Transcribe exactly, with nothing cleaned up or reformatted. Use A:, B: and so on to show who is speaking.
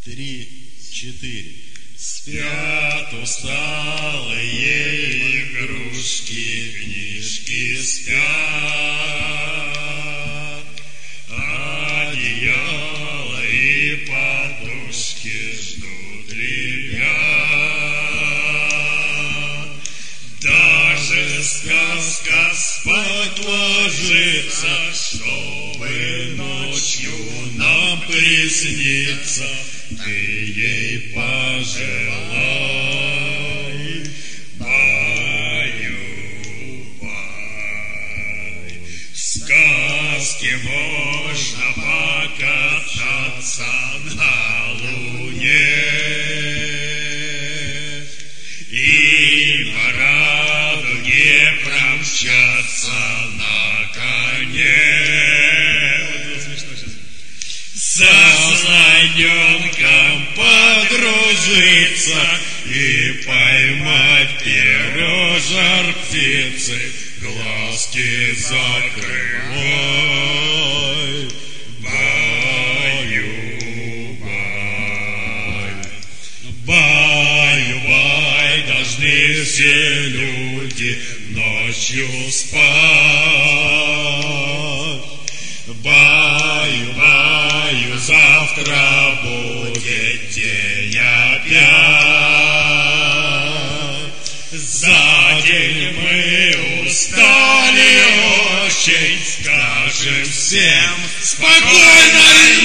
A: три, четыре.
B: Спят усталые игрушки, книжки спят, одеяло и подушки ждут ребят. Даже сказка спать ложится, чтобы ночью нам приснится. Ты ей пожелай, баю-бай. В сказке можно покататься на луне и на радуге промчаться на коне. Со слоненком подружиться и поймать перо жар птицы, глазки закрывай, баю-бай. Баю-бай, должны все люди ночью спать. Баю-баю, завтра будет день опять. За день мы устали очень, скажем всем спокойной